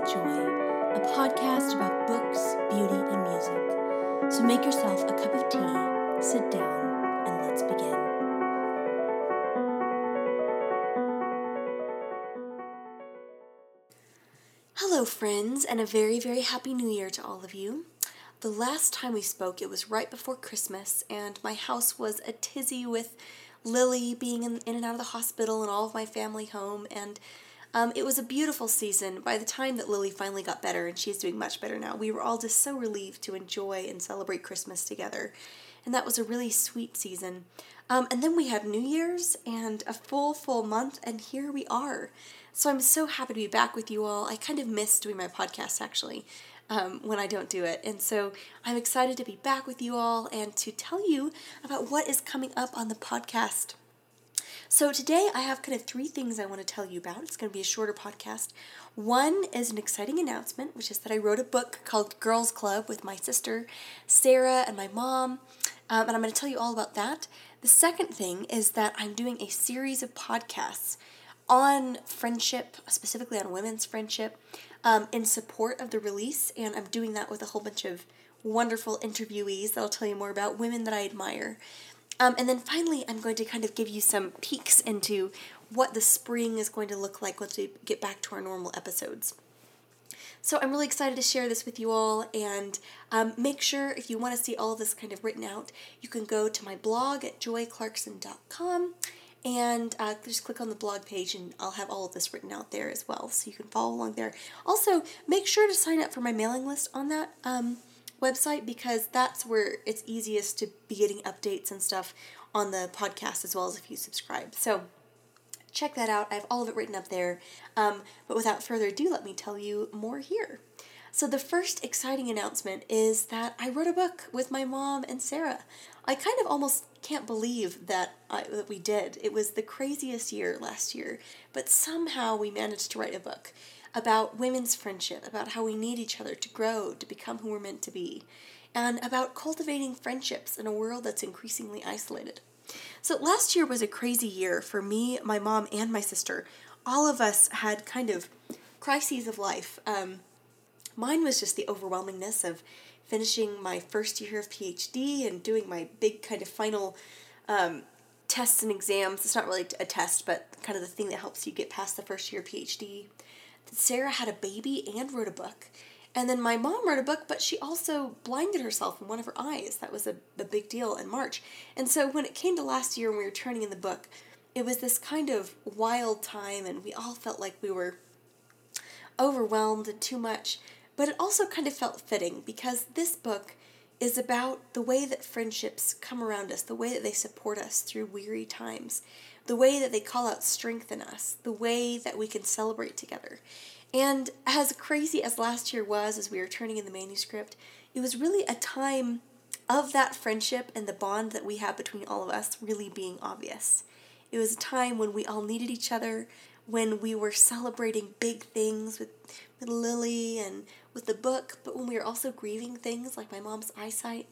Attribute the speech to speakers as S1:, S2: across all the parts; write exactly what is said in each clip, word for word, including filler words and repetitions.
S1: Joy, a podcast about books, beauty, and music. So make yourself a cup of tea, sit down, and let's begin. Hello, friends, and a very, very happy new year to all of you. The last time we spoke, it was right before Christmas, and my house was a tizzy with Lily being in, in and out of the hospital and all of my family home, and Um, it was a beautiful season. By the time that Lily finally got better, and she's doing much better now, we were all just so relieved to enjoy and celebrate Christmas together. And that was a really sweet season. Um, and then we had New Year's and a full, full month, and here we are. So I'm so happy to be back with you all. I kind of miss doing my podcast, actually, um, when I don't do it. And so I'm excited to be back with you all and to tell you about what is coming up on the podcast. So today I have kind of three things I want to tell you about. It's going to be a shorter podcast. One is an exciting announcement, which is that I wrote a book called Girls Club with my sister, Sarah, and my mom, um, and I'm going to tell you all about that. The second thing is that I'm doing a series of podcasts on friendship, specifically on women's friendship, um, in support of the release, and I'm doing that with a whole bunch of wonderful interviewees that I'll tell you more about, women that I admire. Um, and then finally, I'm going to kind of give you some peeks into what the spring is going to look like once we get back to our normal episodes. So I'm really excited to share this with you all, and um, make sure if you want to see all of this kind of written out, you can go to my blog at joy clarkson dot com, and uh, just click on the blog page, and I'll have all of this written out there as well, so you can follow along there. Also, make sure to sign up for my mailing list on that um website, because that's where it's easiest to be getting updates and stuff on the podcast, as well as if you subscribe. So check that out. I have all of it written up there. Um, but without further ado, let me tell you more here. So the first exciting announcement is that I wrote a book with my mom and Sarah. I kind of almost can't believe that, I, that we did. It was the craziest year last year, but somehow we managed to write a book about women's friendship, about how we need each other to grow, to become who we're meant to be, and about cultivating friendships in a world that's increasingly isolated. So last year was a crazy year for me, my mom, and my sister. All of us had kind of crises of life. Um, mine was just the overwhelmingness of finishing my first year of PhD and doing my big kind of final um, tests and exams. It's not really a test, but kind of the thing that helps you get past the first year of PhD. Sarah had a baby and wrote a book. And then my mom wrote a book, but she also blinded herself in one of her eyes. That was a, a big deal in March. And so when it came to last year and we were turning in the book, it was this kind of wild time, and we all felt like we were overwhelmed and too much. But it also kind of felt fitting, because this book is about the way that friendships come around us, the way that they support us through weary times, the way that they call out strength in us, the way that we can celebrate together. And as crazy as last year was, as we were turning in the manuscript, it was really a time of that friendship and the bond that we have between all of us really being obvious. It was a time when we all needed each other, when we were celebrating big things with, with Lily and with the book, but when we were also grieving things like my mom's eyesight.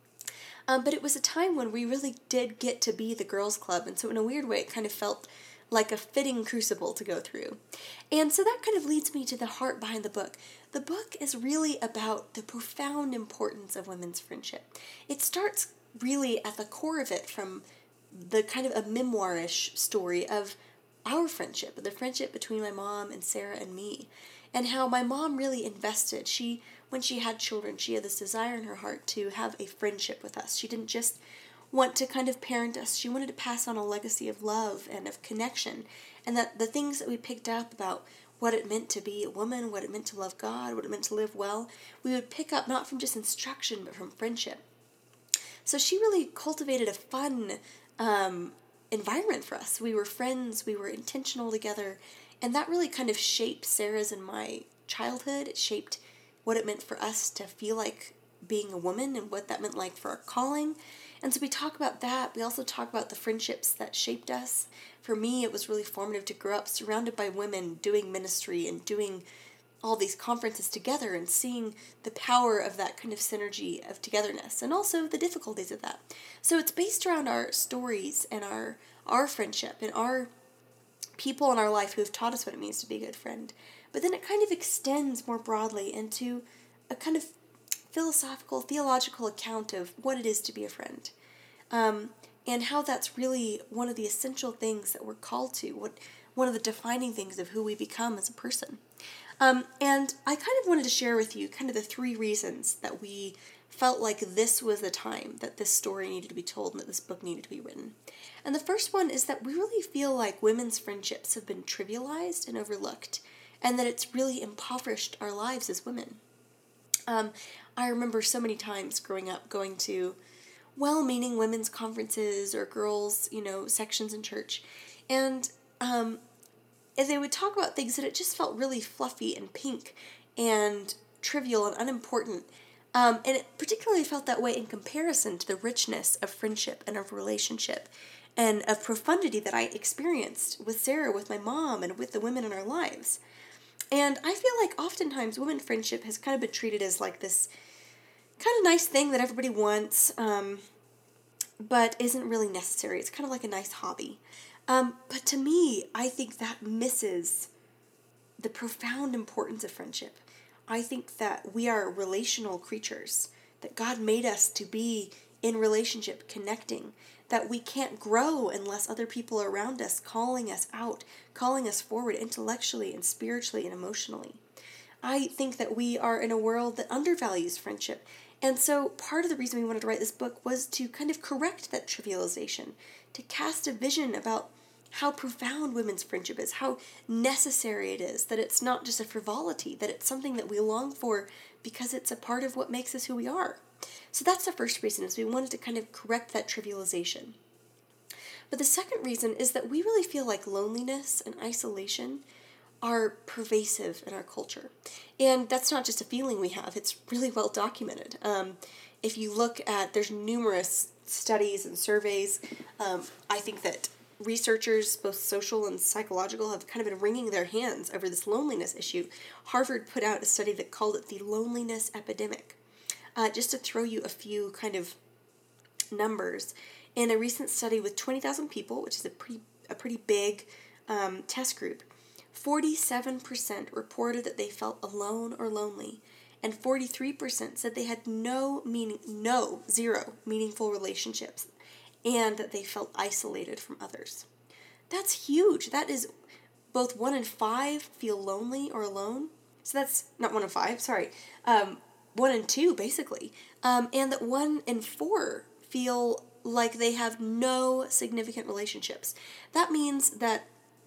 S1: Um, but it was a time when we really did get to be the girls' club, and so in a weird way it kind of felt like a fitting crucible to go through. And so that kind of leads me to the heart behind the book. The book is really about the profound importance of women's friendship. It starts really at the core of it from the kind of a memoirish story of our friendship, the friendship between my mom and Sarah and me, and how my mom really invested. She When she had children, she had this desire in her heart to have a friendship with us. She didn't just want to kind of parent us. She wanted to pass on a legacy of love and of connection, and that the things that we picked up about what it meant to be a woman, what it meant to love God, what it meant to live well, we would pick up not from just instruction, but from friendship. So she really cultivated a fun um, environment for us. We were friends, we were intentional together, and that really kind of shaped Sarah's and my childhood. It shaped what it meant for us to feel like being a woman and what that meant like for our calling. And so we talk about that. We also talk about the friendships that shaped us. For me, it was really formative to grow up surrounded by women doing ministry and doing all these conferences together and seeing the power of that kind of synergy of togetherness and also the difficulties of that. So it's based around our stories and our our friendship and our people in our life who have taught us what it means to be a good friend. but then it kind of extends more broadly into a kind of philosophical, theological account of what it is to be a friend. Um, and how that's really one of the essential things that we're called to, what one of the defining things of who we become as a person. Um, and I kind of wanted to share with you kind of the three reasons that we felt like this was the time that this story needed to be told and that this book needed to be written. And the first one is that we really feel like women's friendships have been trivialized and overlooked, and that it's really impoverished our lives as women. Um, I remember so many times growing up going to well-meaning women's conferences or girls, you know, sections in church, and um, and they would talk about things that it just felt really fluffy and pink and trivial and unimportant. Um, and it particularly felt that way in comparison to the richness of friendship and of relationship and of profundity that I experienced with Sarah, with my mom, and with the women in our lives. And I feel like oftentimes women friendship has kind of been treated as like this kind of nice thing that everybody wants, um, but isn't really necessary. It's kind of like a nice hobby. Um, but to me, I think that misses the profound importance of friendship. I think that we are relational creatures, that God made us to be in relationship, connecting, that we can't grow unless other people are around us, calling us out, calling us forward intellectually and spiritually and emotionally. I think that we are in a world that undervalues friendship. And so part of the reason we wanted to write this book was to kind of correct that trivialization, to cast a vision about how profound women's friendship is, how necessary it is, that it's not just a frivolity, that it's something that we long for because it's a part of what makes us who we are. So that's the first reason, is we wanted to kind of correct that trivialization. But the second reason is that we really feel like loneliness and isolation are pervasive in our culture. And that's not just a feeling we have, it's really well documented. Um, if you look at, there's numerous studies and surveys. Um, I think that researchers, both social and psychological, have kind of been wringing their hands over this loneliness issue. Harvard put out a study that called it the loneliness epidemic. Uh, just to throw you a few kind of numbers, in a recent study with twenty thousand people, which is a pretty a pretty big um, test group, forty-seven percent reported that they felt alone or lonely, and forty-three percent said they had no meaning, no, zero meaningful relationships, and that they felt isolated from others. That's huge. That is both one in five feel lonely or alone. So that's not one in five, sorry. Um, one in two, basically. Um, and that one in four feel like they have no significant relationships. That means that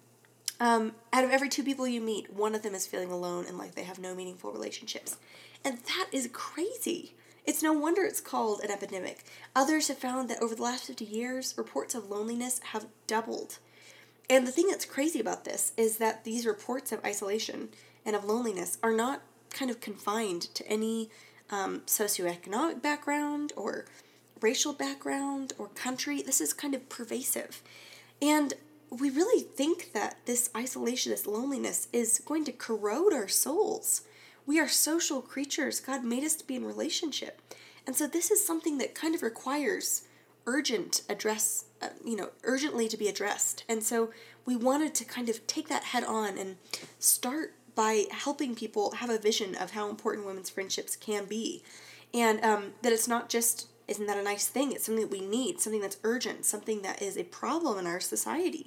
S1: um, out of every two people you meet, one of them is feeling alone and like they have no meaningful relationships. And that is crazy. It's no wonder it's called an epidemic. Others have found that over the last fifty years, reports of loneliness have doubled. And the thing that's crazy about this is that these reports of isolation and of loneliness are not kind of confined to any um, socioeconomic background or racial background or country. This is kind of pervasive. And we really think that this isolation, this loneliness, is going to corrode our souls. We are social creatures. God made us to be in relationship. And so this is something that kind of requires urgent address, uh, you know, urgently to be addressed. And so we wanted to kind of take that head on and start by helping people have a vision of how important women's friendships can be. And um, that it's not just, isn't that a nice thing? It's something that we need, something that's urgent, something that is a problem in our society.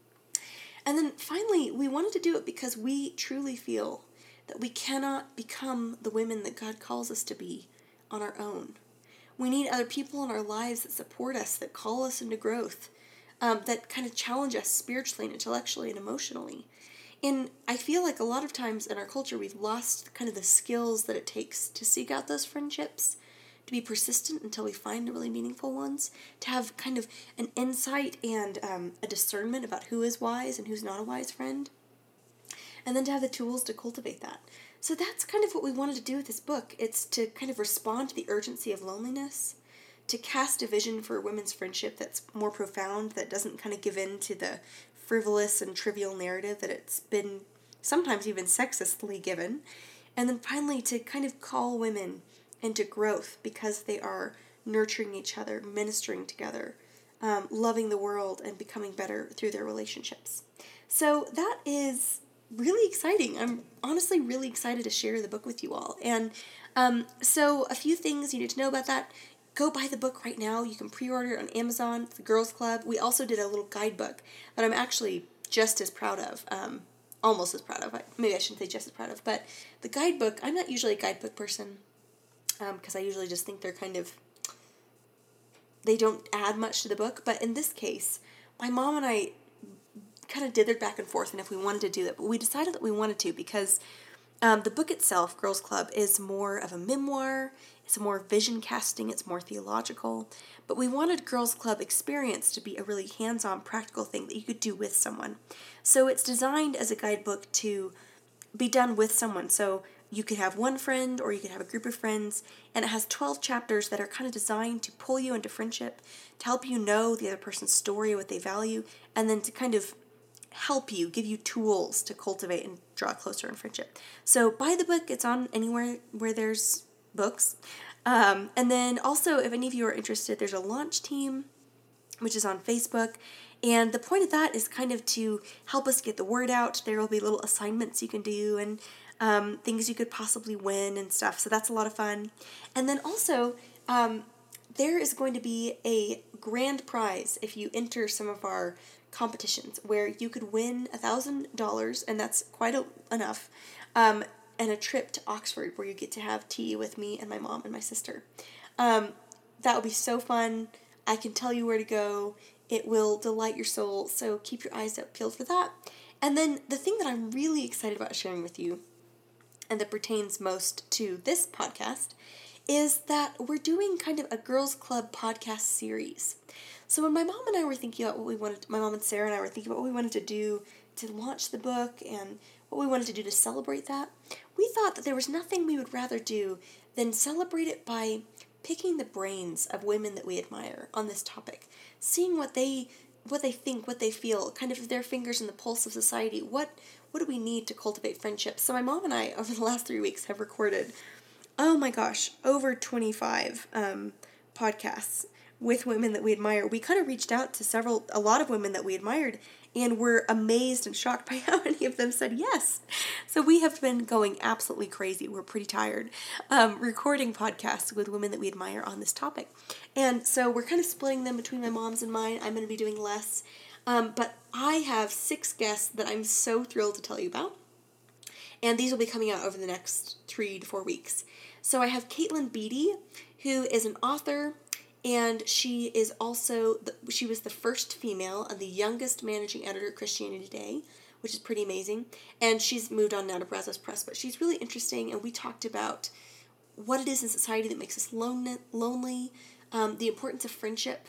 S1: And then finally, we wanted to do it because we truly feel that we cannot become the women that God calls us to be on our own. We need other people in our lives that support us, that call us into growth, um, that kind of challenge us spiritually and intellectually and emotionally. And I feel like a lot of times in our culture, we've lost kind of the skills that it takes to seek out those friendships, to be persistent until we find the really meaningful ones, to have kind of an insight and um, a discernment about who is wise and who's not a wise friend, and then to have the tools to cultivate that. So that's kind of what we wanted to do with this book. It's to kind of respond to the urgency of loneliness, to cast a vision for women's friendship that's more profound, that doesn't kind of give in to the frivolous and trivial narrative that it's been sometimes even sexistly given, and then finally to kind of call women into growth because they are nurturing each other, ministering together, um, loving the world, and becoming better through their relationships. So that is really exciting. I'm honestly really excited to share the book with you all. And um, so a few things you need to know about that. Go buy the book right now. You can pre-order it on Amazon, the Girls Club. We also did a little guidebook that I'm actually just as proud of. Um, almost as proud of. Maybe I shouldn't say just as proud of. But the guidebook, I'm not usually a guidebook person because um, I usually just think they're kind of, they don't add much to the book. But in this case, my mom and I kind of dithered back and forth and if we wanted to do that. But we decided that we wanted to because um, the book itself, Girls Club, is more of a memoir. It's more vision casting. It's more theological. But we wanted Girls Club experience to be a really hands-on, practical thing that you could do with someone. So it's designed as a guidebook to be done with someone. So you could have one friend or you could have a group of friends. And it has twelve chapters that are kind of designed to pull you into friendship, to help you know the other person's story, what they value, and then to kind of help you, give you tools to cultivate and draw closer in friendship. So buy the book. It's on anywhere where there's books. Um, and then also, if any of you are interested, there's a launch team, which is on Facebook. And the point of that is kind of to help us get the word out. There will be little assignments you can do and um, things you could possibly win and stuff. So that's a lot of fun. And then also, um, there is going to be a grand prize if you enter some of our competitions where you could win a thousand dollars, and that's quite a, enough, um, and a trip to Oxford where you get to have tea with me and my mom and my sister. Um, that would be so fun. I can tell you where to go. It will delight your soul, so keep your eyes out peeled for that. And then the thing that I'm really excited about sharing with you, and that pertains most to this podcast, is that we're doing kind of a Girls Club podcast series. So when my mom and I were thinking about what we wanted, my mom and Sarah and I were thinking about what we wanted to do to launch the book and what we wanted to do to celebrate that, we thought that there was nothing we would rather do than celebrate it by picking the brains of women that we admire on this topic, seeing what they what they think, what they feel, kind of their fingers in the pulse of society. What what do we need to cultivate friendships? So my mom and I, over the last three weeks, have recorded, oh my gosh, over twenty-five um, podcasts with women that we admire. We kind of reached out to several, a lot of women that we admired, and were amazed and shocked by how many of them said yes. So we have been going absolutely crazy. We're pretty tired um, recording podcasts with women that we admire on this topic. And so we're kind of splitting them between my mom's and mine. I'm going to be doing less. Um, but I have six guests that I'm so thrilled to tell you about. And these will be coming out over the next three to four weeks. So I have Caitlin Beatty, who is an author, and she is also, the, she was the first female and the youngest managing editor at Christianity Today, which is pretty amazing. And she's moved on now to Brazos Press, but she's really interesting, and we talked about what it is in society that makes us lonely, lonely um, the importance of friendship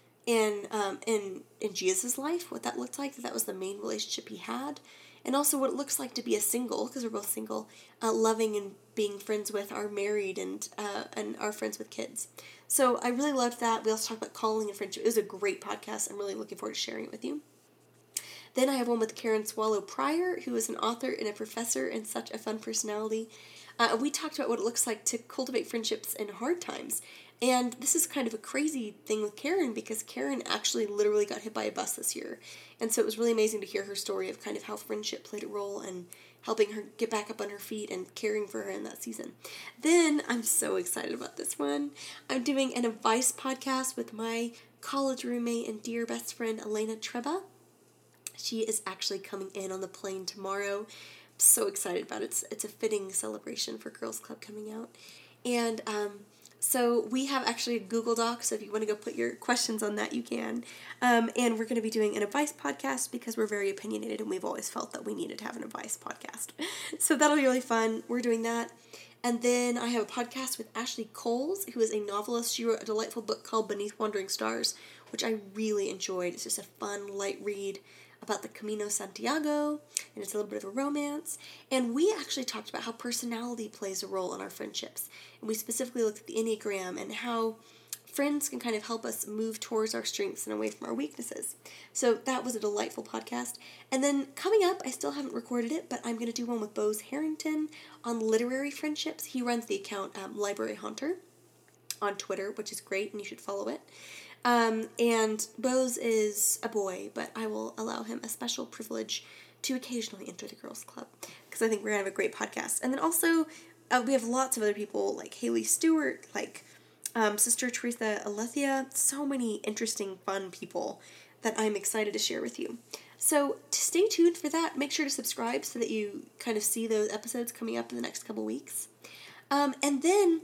S1: in, um, in, in Jesus' life, what that looked like, that that was the main relationship he had, and also what it looks like to be a single, because we're both single, uh, loving and being friends with our married and uh, and our friends with kids. So I really loved that. We also talked about calling and friendship. It was a great podcast. I'm really looking forward to sharing it with you. Then I have one with Karen Swallow Pryor, who is an author and a professor and such a fun personality. Uh, we talked about what it looks like to cultivate friendships in hard times. And this is kind of a crazy thing with Karen because Karen actually literally got hit by a bus this year. And so it was really amazing to hear her story of kind of how friendship played a role in helping her get back up on her feet and caring for her in that season. Then, I'm so excited about this one. I'm doing an advice podcast with my college roommate and dear best friend, Elena Treba. She is actually coming in on the plane tomorrow. I'm so excited about it. It's, it's a fitting celebration for Girls Club coming out. And um, so we have actually a Google Doc, so if you want to go put your questions on that, you can. Um, and we're going to be doing an advice podcast because we're very opinionated and we've always felt that we needed to have an advice podcast. So that'll be really fun. We're doing that. And then I have a podcast with Ashley Coles, who is a novelist. She wrote a delightful book called Beneath Wandering Stars, which I really enjoyed. It's just a fun, light read about the Camino Santiago, and it's a little bit of a romance. And we actually talked about how personality plays a role in our friendships. And we specifically looked at the Enneagram and how friends can kind of help us move towards our strengths and away from our weaknesses. So that was a delightful podcast. And then coming up, I still haven't recorded it, but I'm going to do one with Bose Harrington on literary friendships. He runs the account um, Library Hunter on Twitter, which is great, and you should follow it. Um, and Bose is a boy, but I will allow him a special privilege to occasionally enter the Girls Club, because I think we're going to have a great podcast. And then also, uh, we have lots of other people, like Haley Stewart, like um, Sister Teresa Alethea, so many interesting, fun people that I'm excited to share with you. So to stay tuned for that, make sure to subscribe so that you kind of see those episodes coming up in the next couple weeks. Um, and then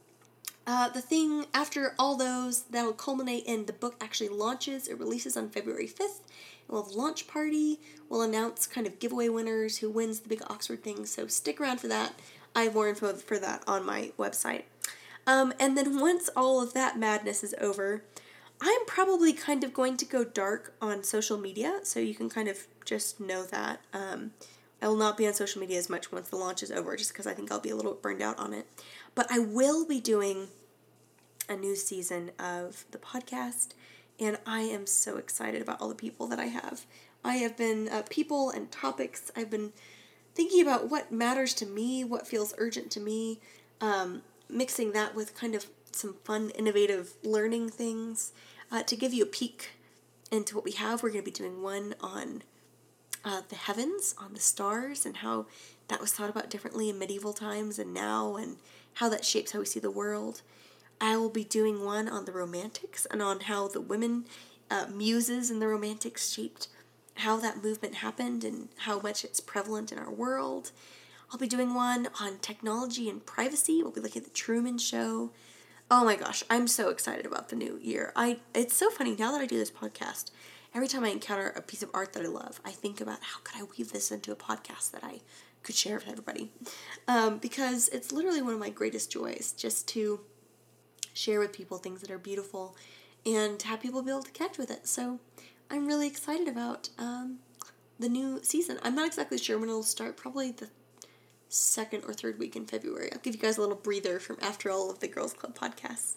S1: uh, the thing after all those, that'll culminate in the book actually launches. It releases on February fifth. We'll have a launch party. We'll announce kind of giveaway winners, who wins the big Oxford thing. So stick around for that. I have more info for that on my website. Um, and then once all of that madness is over, I'm probably kind of going to go dark on social media, so you can kind of just know that. Um, I will not be on social media as much once the launch is over, just because I think I'll be a little burned out on it. But I will be doing a new season of the podcast, and I am so excited about all the people that I have. I have been, uh, people and topics, I've been thinking about what matters to me, what feels urgent to me, um, mixing that with kind of some fun, innovative learning things. Uh, to give you a peek into what we have, we're going to be doing one on uh, the heavens, on the stars, and how that was thought about differently in medieval times and now, and how that shapes how we see the world. I will be doing one on the Romantics and on how the women, uh, muses in the Romantics shaped how that movement happened and how much it's prevalent in our world. I'll be doing one on technology and privacy. We'll be looking at the Truman Show. Oh my gosh, I'm so excited about the new year. I It's so funny, now that I do this podcast, every time I encounter a piece of art that I love, I think about how could I weave this into a podcast that I could share with everybody. Um, because it's literally one of my greatest joys, just to share with people things that are beautiful and have people be able to connect with it. So I'm really excited about um, the new season. I'm not exactly sure when it'll start, probably the second or third week in February. I'll give you guys a little breather from after all of the Girls Club podcasts.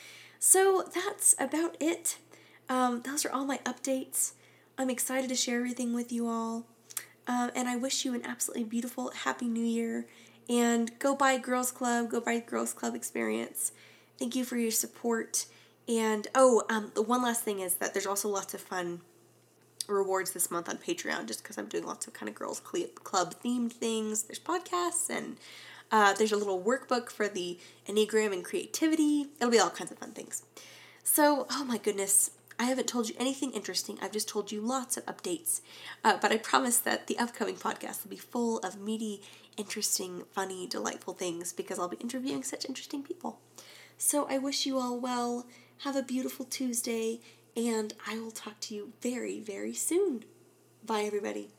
S1: So that's about it. Um, those are all my updates. I'm excited to share everything with you all. Uh, and I wish you an absolutely beautiful, happy new year. And go buy Girls Club. Go buy Girls Club Experience. Thank you for your support. And, oh, um, the one last thing is that there's also lots of fun rewards this month on Patreon, just because I'm doing lots of kind of girls club themed things. There's podcasts, and uh, there's a little workbook for the Enneagram and creativity. It'll be all kinds of fun things. So, oh my goodness, I haven't told you anything interesting. I've just told you lots of updates. Uh, but I promise that the upcoming podcast will be full of meaty, interesting, funny, delightful things, because I'll be interviewing such interesting people. So I wish you all well. Have a beautiful Tuesday. And I will talk to you very, very soon. Bye, everybody.